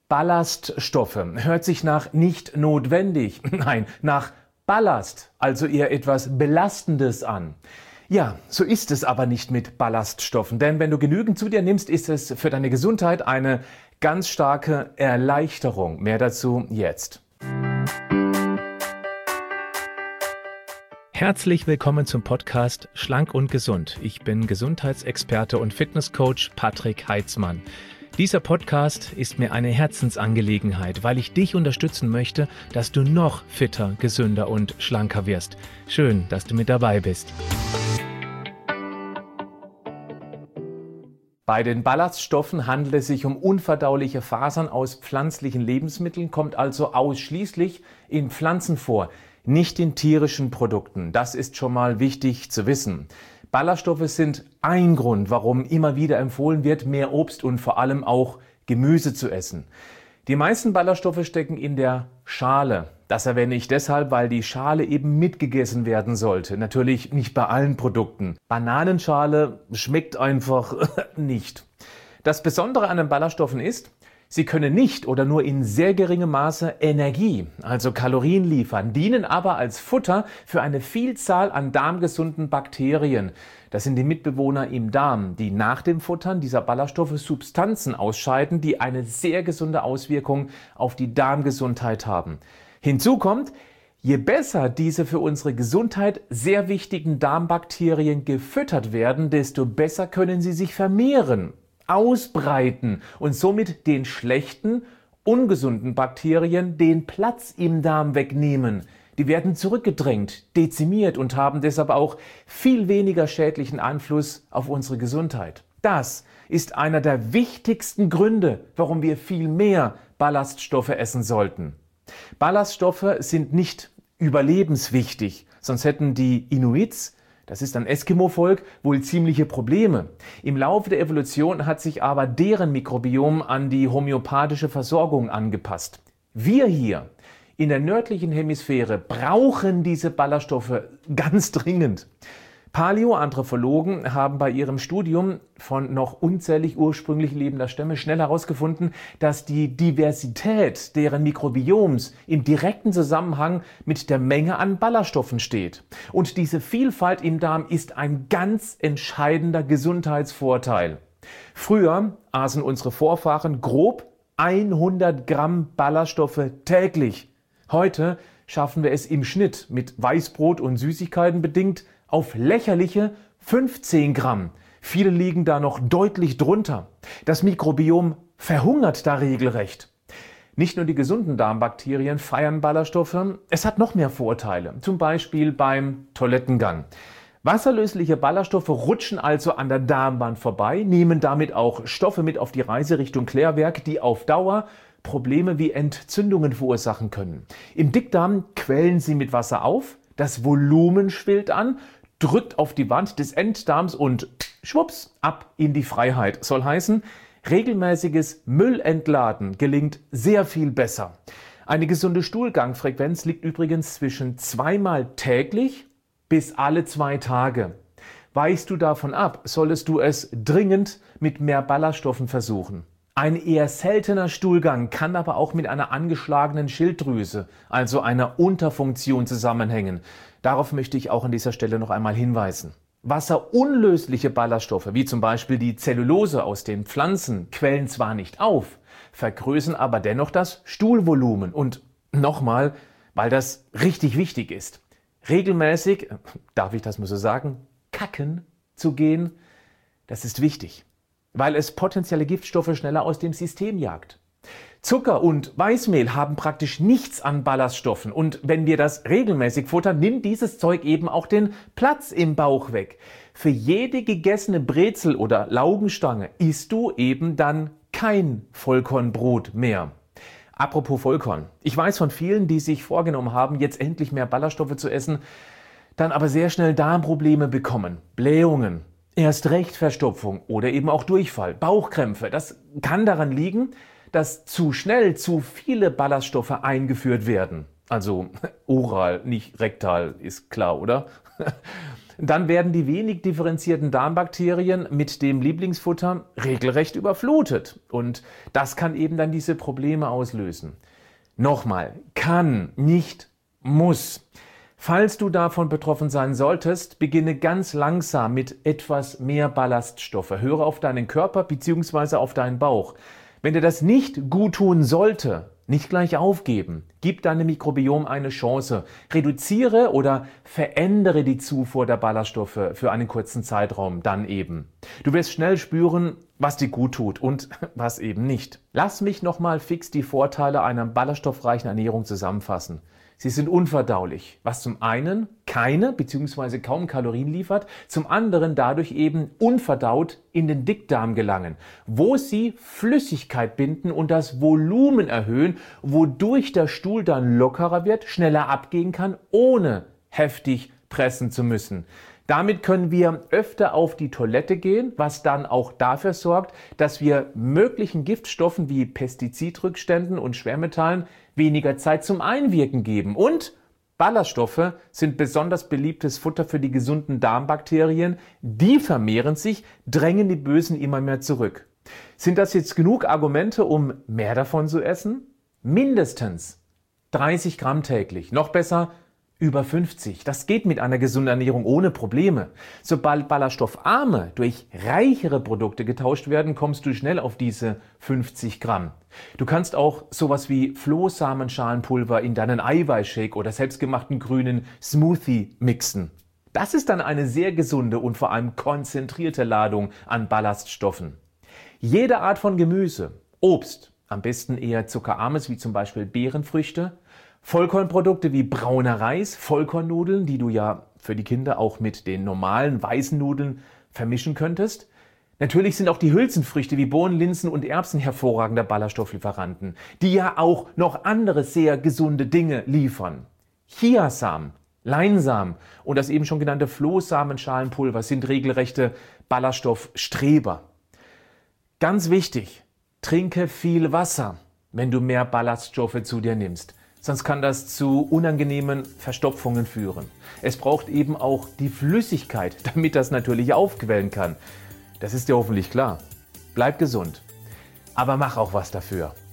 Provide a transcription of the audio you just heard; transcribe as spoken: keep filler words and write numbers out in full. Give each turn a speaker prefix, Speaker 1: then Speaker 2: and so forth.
Speaker 1: Ballaststoffe hört sich nach nicht notwendig, nein, nach Ballast, also eher etwas Belastendes an. Ja, so ist es aber nicht mit Ballaststoffen, denn wenn du genügend zu dir nimmst, ist es für deine Gesundheit eine ganz starke Erleichterung. Mehr dazu jetzt. Herzlich willkommen zum Podcast Schlank und Gesund. Ich bin Gesundheitsexperte und Fitnesscoach Patrick Heitzmann. Dieser Podcast ist mir eine Herzensangelegenheit, weil ich dich unterstützen möchte, dass du noch fitter, gesünder und schlanker wirst. Schön, dass du mit dabei bist. Bei den Ballaststoffen handelt es sich um unverdauliche Fasern aus pflanzlichen Lebensmitteln, kommt also ausschließlich in Pflanzen vor, nicht in tierischen Produkten. Das ist schon mal wichtig zu wissen. Ballaststoffe sind ein Grund, warum immer wieder empfohlen wird, mehr Obst und vor allem auch Gemüse zu essen. Die meisten Ballaststoffe stecken in der Schale. Das erwähne ich deshalb, weil die Schale eben mitgegessen werden sollte. Natürlich nicht bei allen Produkten. Bananenschale schmeckt einfach nicht. Das Besondere an den Ballaststoffen ist, sie können nicht oder nur in sehr geringem Maße Energie, also Kalorien liefern, dienen aber als Futter für eine Vielzahl an darmgesunden Bakterien. Das sind die Mitbewohner im Darm, die nach dem Futtern dieser Ballaststoffe Substanzen ausscheiden, die eine sehr gesunde Auswirkung auf die Darmgesundheit haben. Hinzu kommt, je besser diese für unsere Gesundheit sehr wichtigen Darmbakterien gefüttert werden, desto besser können sie sich vermehren, ausbreiten und somit den schlechten, ungesunden Bakterien den Platz im Darm wegnehmen. Die werden zurückgedrängt, dezimiert und haben deshalb auch viel weniger schädlichen Einfluss auf unsere Gesundheit. Das ist einer der wichtigsten Gründe, warum wir viel mehr Ballaststoffe essen sollten. Ballaststoffe sind nicht überlebenswichtig, sonst hätten die Inuits, das ist ein Eskimo-Volk, wohl ziemliche Probleme. Im Laufe der Evolution hat sich aber deren Mikrobiom an die homöopathische Versorgung angepasst. Wir hier in der nördlichen Hemisphäre brauchen diese Ballaststoffe ganz dringend. Paläoanthropologen haben bei ihrem Studium von noch unzählig ursprünglich lebender Stämme schnell herausgefunden, dass die Diversität deren Mikrobioms im direkten Zusammenhang mit der Menge an Ballaststoffen steht. Und diese Vielfalt im Darm ist ein ganz entscheidender Gesundheitsvorteil. Früher aßen unsere Vorfahren grob hundert Gramm Ballaststoffe täglich. Heute schaffen wir es im Schnitt mit Weißbrot und Süßigkeiten bedingt auf lächerliche fünfzehn Gramm. Viele liegen da noch deutlich drunter. Das Mikrobiom verhungert da regelrecht. Nicht nur die gesunden Darmbakterien feiern Ballaststoffe, es hat noch mehr Vorteile, zum Beispiel beim Toilettengang. Wasserlösliche Ballaststoffe rutschen also an der Darmwand vorbei, nehmen damit auch Stoffe mit auf die Reise Richtung Klärwerk, die auf Dauer Probleme wie Entzündungen verursachen können. Im Dickdarm quellen sie mit Wasser auf, das Volumen schwillt an, drückt auf die Wand des Enddarms und schwupps, ab in die Freiheit. Soll heißen, regelmäßiges Müllentladen gelingt sehr viel besser. Eine gesunde Stuhlgangfrequenz liegt übrigens zwischen zweimal täglich bis alle zwei Tage. Weichst du davon ab, solltest du es dringend mit mehr Ballaststoffen versuchen. Ein eher seltener Stuhlgang kann aber auch mit einer angeschlagenen Schilddrüse, also einer Unterfunktion, zusammenhängen. Darauf möchte ich auch an dieser Stelle noch einmal hinweisen. Wasserunlösliche Ballaststoffe, wie zum Beispiel die Zellulose aus den Pflanzen, quellen zwar nicht auf, vergrößern aber dennoch das Stuhlvolumen. Und nochmal, weil das richtig wichtig ist, regelmäßig, darf ich das mal so sagen, kacken zu gehen, das ist wichtig, weil es potenzielle Giftstoffe schneller aus dem System jagt. Zucker und Weißmehl haben praktisch nichts an Ballaststoffen und wenn wir das regelmäßig futtern, nimmt dieses Zeug eben auch den Platz im Bauch weg. Für jede gegessene Brezel oder Laugenstange isst du eben dann kein Vollkornbrot mehr. Apropos Vollkorn. Ich weiß von vielen, die sich vorgenommen haben, jetzt endlich mehr Ballaststoffe zu essen, dann aber sehr schnell Darmprobleme bekommen, Blähungen, erst recht Verstopfung oder eben auch Durchfall, Bauchkrämpfe. Das kann daran liegen, dass zu schnell zu viele Ballaststoffe eingeführt werden. Also oral, nicht rektal, ist klar, oder? Dann werden die wenig differenzierten Darmbakterien mit dem Lieblingsfutter regelrecht überflutet. Und das kann eben dann diese Probleme auslösen. Nochmal, kann, nicht, muss. Falls du davon betroffen sein solltest, beginne ganz langsam mit etwas mehr Ballaststoffe. Höre auf deinen Körper bzw. auf deinen Bauch. Wenn dir das nicht gut tun sollte, nicht gleich aufgeben. Gib deinem Mikrobiom eine Chance. Reduziere oder verändere die Zufuhr der Ballaststoffe für einen kurzen Zeitraum dann eben. Du wirst schnell spüren, was dir gut tut und was eben nicht. Lass mich nochmal fix die Vorteile einer ballaststoffreichen Ernährung zusammenfassen. Sie sind unverdaulich, was zum einen keine bzw. kaum Kalorien liefert, zum anderen dadurch eben unverdaut in den Dickdarm gelangen, wo sie Flüssigkeit binden und das Volumen erhöhen, wodurch der Stuhl dann lockerer wird, schneller abgehen kann, ohne heftig pressen zu müssen. Damit können wir öfter auf die Toilette gehen, was dann auch dafür sorgt, dass wir möglichen Giftstoffen wie Pestizidrückständen und Schwermetallen weniger Zeit zum Einwirken geben. Und Ballaststoffe sind besonders beliebtes Futter für die gesunden Darmbakterien. Die vermehren sich, drängen die Bösen immer mehr zurück. Sind das jetzt genug Argumente, um mehr davon zu essen? Mindestens dreißig Gramm täglich. Noch besser über fünfzig. Das geht mit einer gesunden Ernährung ohne Probleme. Sobald ballaststoffarme durch reichere Produkte getauscht werden, kommst du schnell auf diese fünfzig Gramm. Du kannst auch sowas wie Flohsamenschalenpulver in deinen Eiweißshake oder selbstgemachten grünen Smoothie mixen. Das ist dann eine sehr gesunde und vor allem konzentrierte Ladung an Ballaststoffen. Jede Art von Gemüse, Obst, am besten eher zuckerarmes wie zum Beispiel Beerenfrüchte, Vollkornprodukte wie brauner Reis, Vollkornnudeln, die du ja für die Kinder auch mit den normalen weißen Nudeln vermischen könntest. Natürlich sind auch die Hülsenfrüchte wie Bohnen, Linsen und Erbsen hervorragende Ballaststofflieferanten, die ja auch noch andere sehr gesunde Dinge liefern. Chiasamen, Leinsamen und das eben schon genannte Flohsamenschalenpulver sind regelrechte Ballaststoffstreber. Ganz wichtig, trinke viel Wasser, wenn du mehr Ballaststoffe zu dir nimmst. Sonst kann das zu unangenehmen Verstopfungen führen. Es braucht eben auch die Flüssigkeit, damit das natürlich aufquellen kann. Das ist dir hoffentlich klar. Bleib gesund, aber mach auch was dafür.